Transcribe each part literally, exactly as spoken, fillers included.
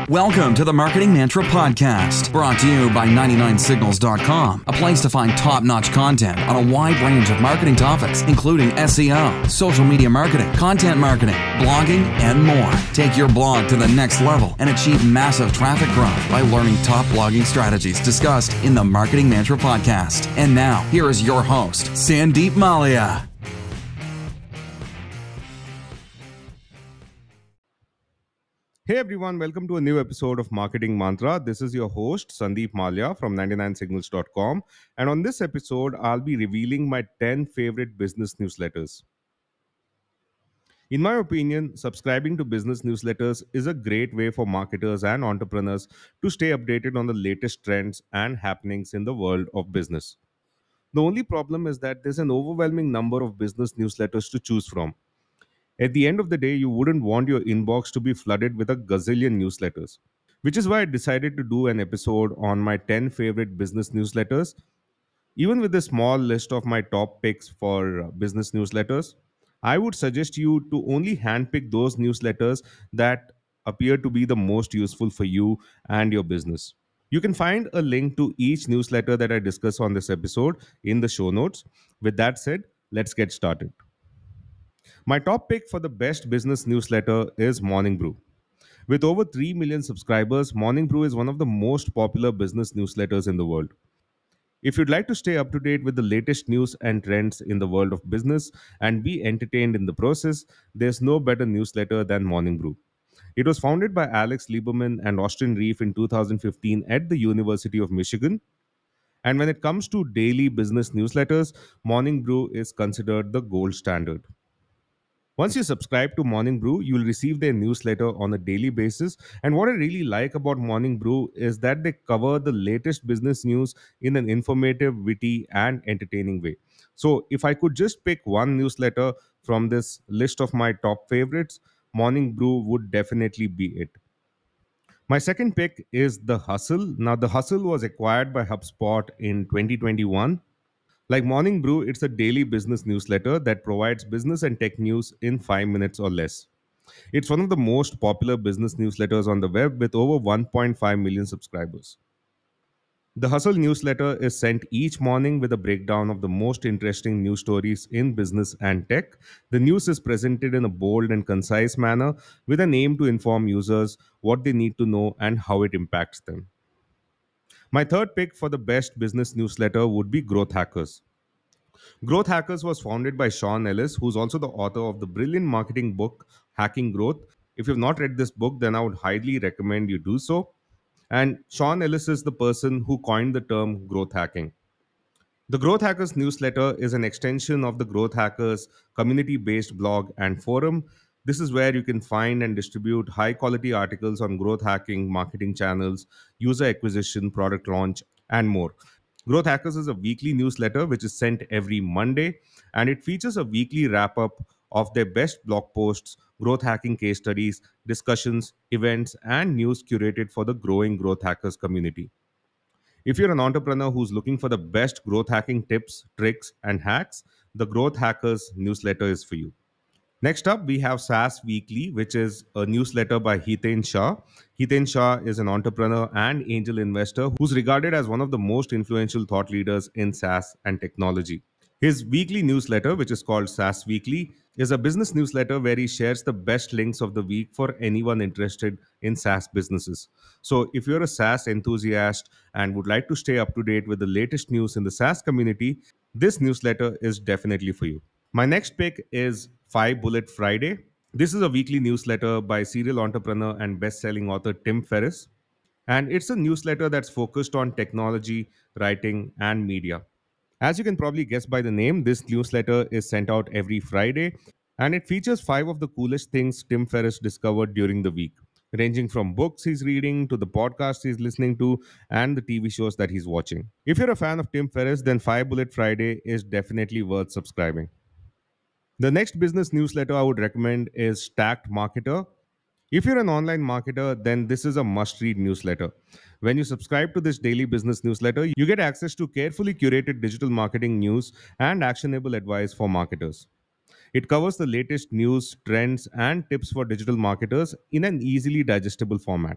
Welcome to the Marketing Mantra Podcast, brought to you by ninety-nine signals dot com, a place to find top-notch content on a wide range of marketing topics, including S E O, social media marketing, content marketing, blogging, and more. Take your blog to the next level and achieve massive traffic growth by learning top blogging strategies discussed in the Marketing Mantra Podcast. And now, here is your host, Sandeep Mallya. Hey everyone, welcome to a new episode of Marketing Mantra. This is your host, Sandeep Mallya from ninety-nine signals dot com. And on this episode, I'll be revealing my ten favorite business newsletters. In my opinion, subscribing to business newsletters is a great way for marketers and entrepreneurs to stay updated on the latest trends and happenings in the world of business. The only problem is that there's an overwhelming number of business newsletters to choose from. At the end of the day, you wouldn't want your inbox to be flooded with a gazillion newsletters, which is why I decided to do an episode on my ten favorite business newsletters. Even with a small list of my top picks for uh, business newsletters, I would suggest you to only handpick those newsletters that appear to be the most useful for you and your business. You can find a link to each newsletter that I discuss on this episode in the show notes. With that said, let's get started. My top pick for the best business newsletter is Morning Brew. With over three million subscribers, Morning Brew is one of the most popular business newsletters in the world. If you'd like to stay up to date with the latest news and trends in the world of business and be entertained in the process, there's no better newsletter than Morning Brew. It was founded by Alex Lieberman and Austin Reef in two thousand fifteen at the University of Michigan. And when it comes to daily business newsletters, Morning Brew is considered the gold standard. Once you subscribe to Morning Brew, you'll receive their newsletter on a daily basis. And what I really like about Morning Brew is that they cover the latest business news in an informative, witty, and entertaining way. So, if I could just pick one newsletter from this list of my top favorites, Morning Brew would definitely be it. My second pick is The Hustle. Now, The Hustle was acquired by HubSpot in twenty twenty-one. Like Morning Brew, it's a daily business newsletter that provides business and tech news in five minutes or less. It's one of the most popular business newsletters on the web with over one point five million subscribers. The Hustle newsletter is sent each morning with a breakdown of the most interesting news stories in business and tech. The news is presented in a bold and concise manner with an aim to inform users what they need to know and how it impacts them. My third pick for the best business newsletter would be Growth Hackers. Growth Hackers was founded by Sean Ellis, who's also the author of the brilliant marketing book Hacking Growth. If you've not read this book, then I would highly recommend you do so. And Sean Ellis is the person who coined the term growth hacking. The Growth Hackers newsletter is an extension of the Growth Hackers community based blog and forum. This is where you can find and distribute high quality articles on growth hacking, marketing channels, user acquisition, product launch, and more. Growth Hackers is a weekly newsletter which is sent every Monday, and it features a weekly wrap up of their best blog posts, growth hacking case studies, discussions, events, and news curated for the growing Growth Hackers community. If you're an entrepreneur who's looking for the best growth hacking tips, tricks, and hacks, the Growth Hackers newsletter is for you. Next up, we have SaaS Weekly, which is a newsletter by Hiten Shah. Hiten Shah is an entrepreneur and angel investor who's regarded as one of the most influential thought leaders in SaaS and technology. His weekly newsletter, which is called SaaS Weekly, is a business newsletter where he shares the best links of the week for anyone interested in SaaS businesses. So, if you're a SaaS enthusiast and would like to stay up to date with the latest news in the SaaS community, this newsletter is definitely for you. My next pick is Five Bullet Friday. This is a weekly newsletter by serial entrepreneur and best-selling author Tim Ferriss. And it's a newsletter that's focused on technology, writing, and media. As you can probably guess by the name, this newsletter is sent out every Friday, and it features five of the coolest things Tim Ferriss discovered during the week, ranging from books he's reading to the podcasts he's listening to and the T V shows that he's watching. If you're a fan of Tim Ferriss, then Five Bullet Friday is definitely worth subscribing. The next business newsletter I would recommend is Stacked Marketer. If you're an online marketer, then this is a must read newsletter. When you subscribe to this daily business newsletter, you get access to carefully curated digital marketing news and actionable advice for marketers. It covers the latest news, trends, and tips for digital marketers in an easily digestible format.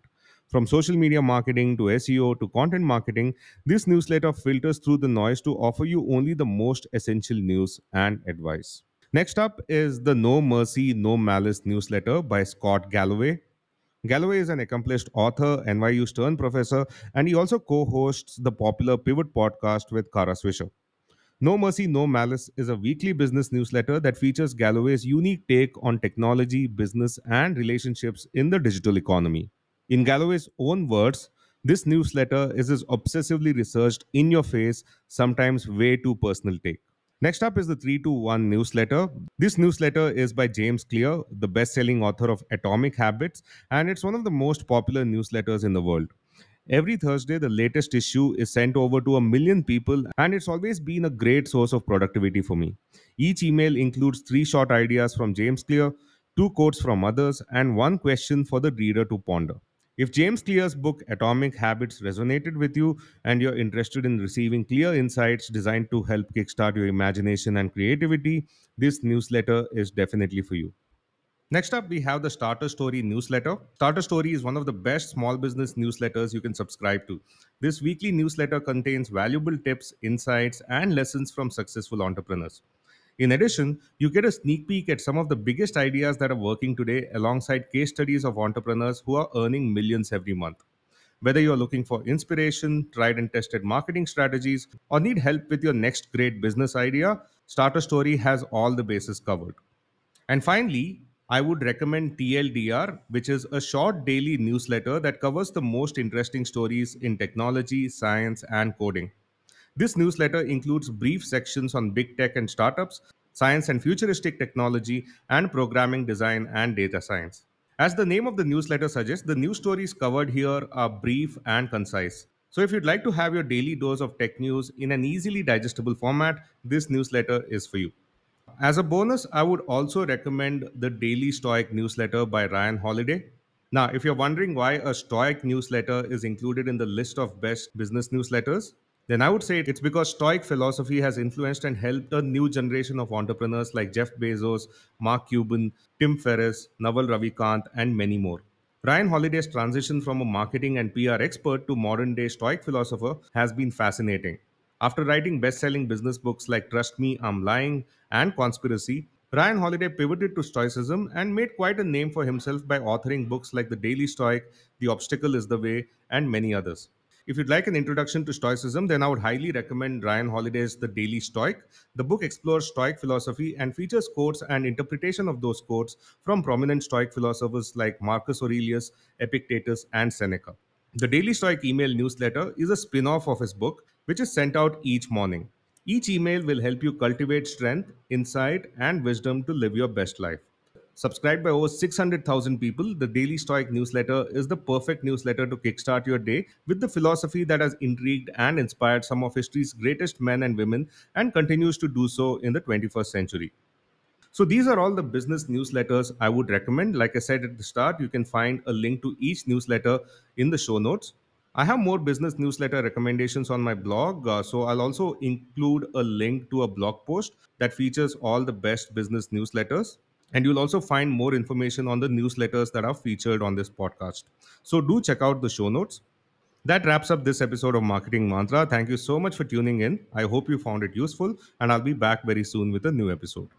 From social media marketing to S E O to content marketing, this newsletter filters through the noise to offer you only the most essential news and advice. Next up is the No Mercy, No Malice newsletter by Scott Galloway. Galloway is an accomplished author, N Y U Stern professor, and he also co hosts the popular Pivot podcast with Kara Swisher. No Mercy, No Malice is a weekly business newsletter that features Galloway's unique take on technology, business, and relationships in the digital economy. In Galloway's own words, this newsletter is his obsessively researched, in your face, sometimes way too personal take. Next up is the three two one newsletter. This newsletter is by James Clear, the best selling author of Atomic Habits, and it's one of the most popular newsletters in the world. Every Thursday, the latest issue is sent over to a million people, and it's always been a great source of productivity for me. Each email includes three short ideas from James Clear, two quotes from others, and one question for the reader to ponder. If James Clear's book Atomic Habits resonated with you and you're interested in receiving clear insights designed to help kickstart your imagination and creativity, this newsletter is definitely for you. Next up, we have the Starter Story newsletter. Starter Story is one of the best small business newsletters you can subscribe to. This weekly newsletter contains valuable tips, insights, and lessons from successful entrepreneurs. In addition, you get a sneak peek at some of the biggest ideas that are working today alongside case studies of entrepreneurs who are earning millions every month. Whether you're looking for inspiration, tried and tested marketing strategies, or need help with your next great business idea, Starter Story has all the bases covered. And finally, I would recommend T L D R, which is a short daily newsletter that covers the most interesting stories in technology, science, and coding. This newsletter includes brief sections on big tech and startups, science and futuristic technology, and programming design and data science. As the name of the newsletter suggests, the news stories covered here are brief and concise. So if you'd like to have your daily dose of tech news in an easily digestible format, this newsletter is for you. As a bonus, I would also recommend the Daily Stoic newsletter by Ryan Holiday. Now, if you're wondering why a Stoic newsletter is included in the list of best business newsletters, then I would say it's because Stoic philosophy has influenced and helped a new generation of entrepreneurs like Jeff Bezos, Mark Cuban, Tim Ferriss, Naval Ravikant, and many more. Ryan Holiday's transition from a marketing and P R expert to modern day Stoic philosopher has been fascinating. After writing best selling business books like Trust Me, I'm Lying and Conspiracy, Ryan Holiday pivoted to Stoicism and made quite a name for himself by authoring books like The Daily Stoic, The Obstacle is the Way, and many others. If you'd like an introduction to Stoicism, then I would highly recommend Ryan Holiday's The Daily Stoic. The book explores Stoic philosophy and features quotes and interpretation of those quotes from prominent Stoic philosophers like Marcus Aurelius, Epictetus, and Seneca. The Daily Stoic email newsletter is a spin off of his book, which is sent out each morning. Each email will help you cultivate strength, insight, and wisdom to live your best life. Subscribed by over six hundred thousand people, the Daily Stoic newsletter is the perfect newsletter to kickstart your day with the philosophy that has intrigued and inspired some of history's greatest men and women and continues to do so in the twenty-first century. So these are all the business newsletters I would recommend. Like I said at the start, you can find a link to each newsletter in the show notes. I have more business newsletter recommendations on my blog, uh, so I'll also include a link to a blog post that features all the best business newsletters. And you'll also find more information on the newsletters that are featured on this podcast. So do check out the show notes. That wraps up this episode of Marketing Mantra. Thank you so much for tuning in. I hope you found it useful, and I'll be back very soon with a new episode.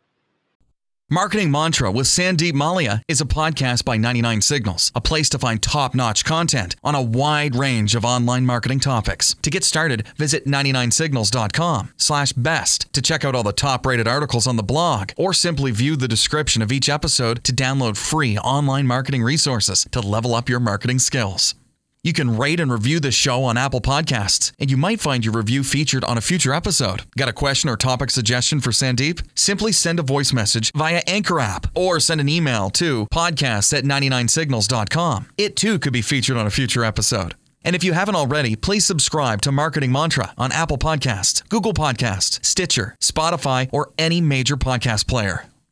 Marketing Mantra with Sandeep Malia is a podcast by ninety-nine Signals, a place to find top-notch content on a wide range of online marketing topics. To get started, visit ninety-nine signals dot com slash best to check out all the top-rated articles on the blog, or simply view the description of each episode to download free online marketing resources to level up your marketing skills. You can rate and review this show on Apple Podcasts, and you might find your review featured on a future episode. Got a question or topic suggestion for Sandeep? Simply send a voice message via Anchor app or send an email to podcasts at ninety-nine signals dot com. It too could be featured on a future episode. And if you haven't already, please subscribe to Marketing Mantra on Apple Podcasts, Google Podcasts, Stitcher, Spotify, or any major podcast player.